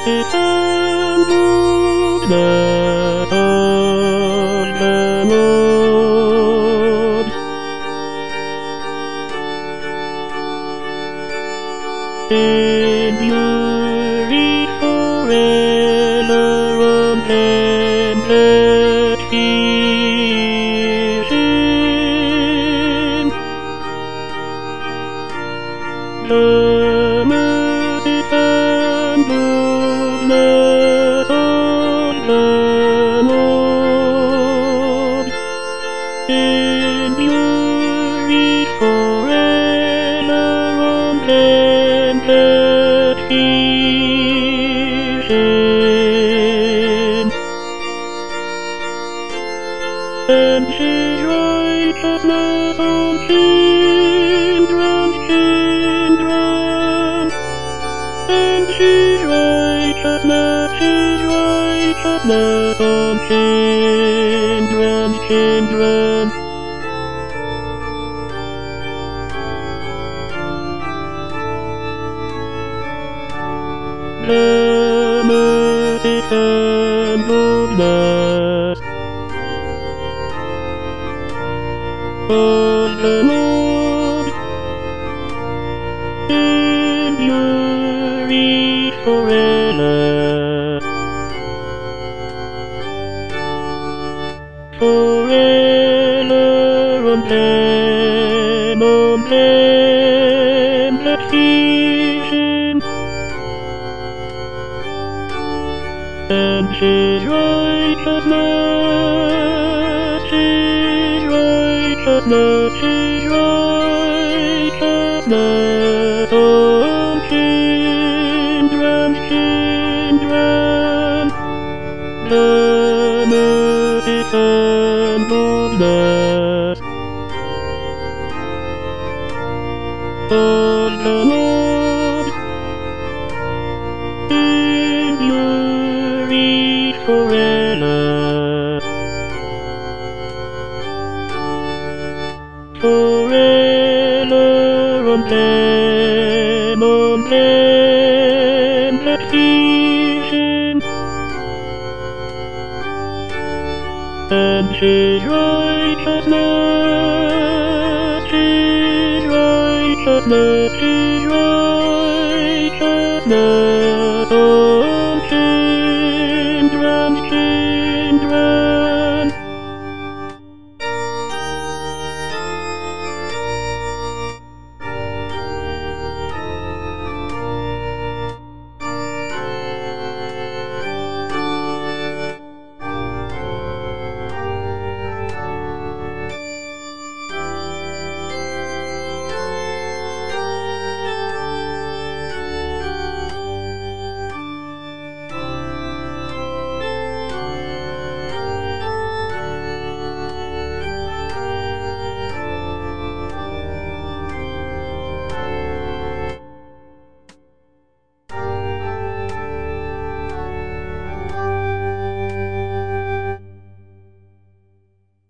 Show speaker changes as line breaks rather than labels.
mercy and goodness of the Lord. Endure forever on endless vision. The mercy and goodness of the Lord. Endure forever on endless vision. And His righteousness on children's children. And His righteousness on children's children. The mercy and goodness of the Lord endure forever. Forever on endless vision. And His righteousness on children's children. The mercy and goodness of the Lord endure forever. Forever on endless vision. And His righteousness on